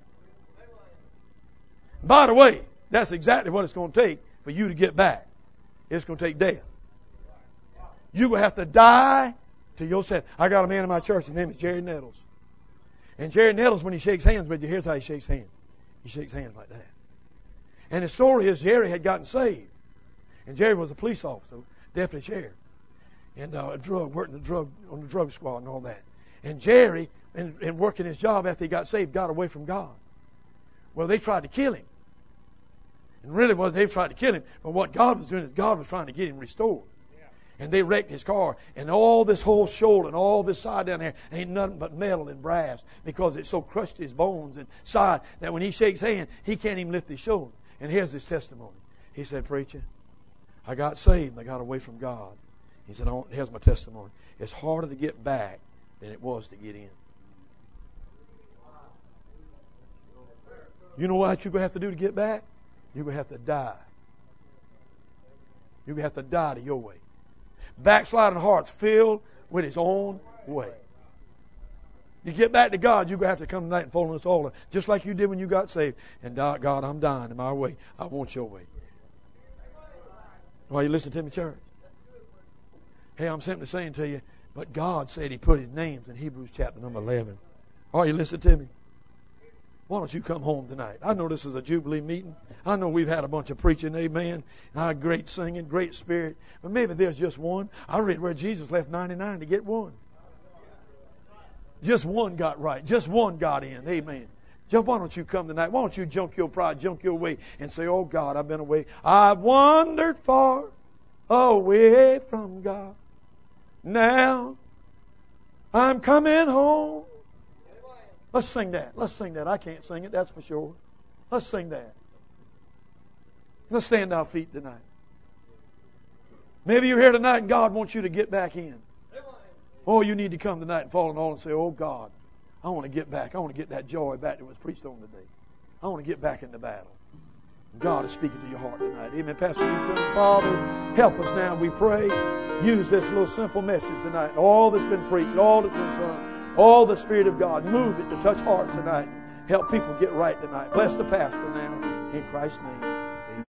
Speaker 1: By the way, that's exactly what it's going to take for you to get back. It's going to take death. You're going to have to die to yourself. I got a man in my church, his name is Jerry Nettles. And Jerry Nettles, when he shakes hands with you, here's how he shakes hands. He shakes hands like that. And the story is Jerry had gotten saved. And Jerry was a police officer, deputy sheriff. And worked on the drug squad and all that. And Jerry, in working his job after he got saved, got away from God. Well, they tried to kill him. And really they tried to kill him. But what God was doing is God was trying to get him restored. And they wrecked his car. And all this whole shoulder and all this side down there ain't nothing but metal and brass because it so crushed his bones and side that when he shakes hands, he can't even lift his shoulder. And here's his testimony. He said, preacher, I got saved and I got away from God. He said, here's my testimony. It's harder to get back than it was to get in. You know what you're going to have to do to get back? You're going to have to die. You're going to have to die to your way. Backsliding hearts filled with his own way. You get back to God, you're going to have to come tonight and fall on this altar, just like you did when you got saved. And God, I'm dying in my way. I want your way. Why you listen to me, church? Hey, I'm simply saying to you, but God said He put His names in Hebrews chapter number 11. Are you listening to me? Why don't you come home tonight? I know this is a Jubilee meeting. I know we've had a bunch of preaching, amen. And great singing, great spirit. But maybe there's just one. I read where Jesus left 99 to get one. Just one got right. Just one got in, amen. Why don't you come tonight? Why don't you junk your pride, junk your way, and say, oh God, I've been away. I've wandered far away from God. Now I'm coming home. Let's sing that. Let's sing that. I can't sing it, that's for sure. Let's sing that. Let's stand to our feet tonight. Maybe you're here tonight and God wants you to get back in. Oh, you need to come tonight and fall in all and say, oh God, I want to get back. I want to get that joy back that was preached on today. I want to get back in the battle. God is speaking to your heart tonight. Amen. Pastor, you come. Father, help us now, we pray. Use this little simple message tonight. All that's been preached, all that's been sung, all the Spirit of God. Move it to touch hearts tonight. Help people get right tonight. Bless the pastor now. In Christ's name.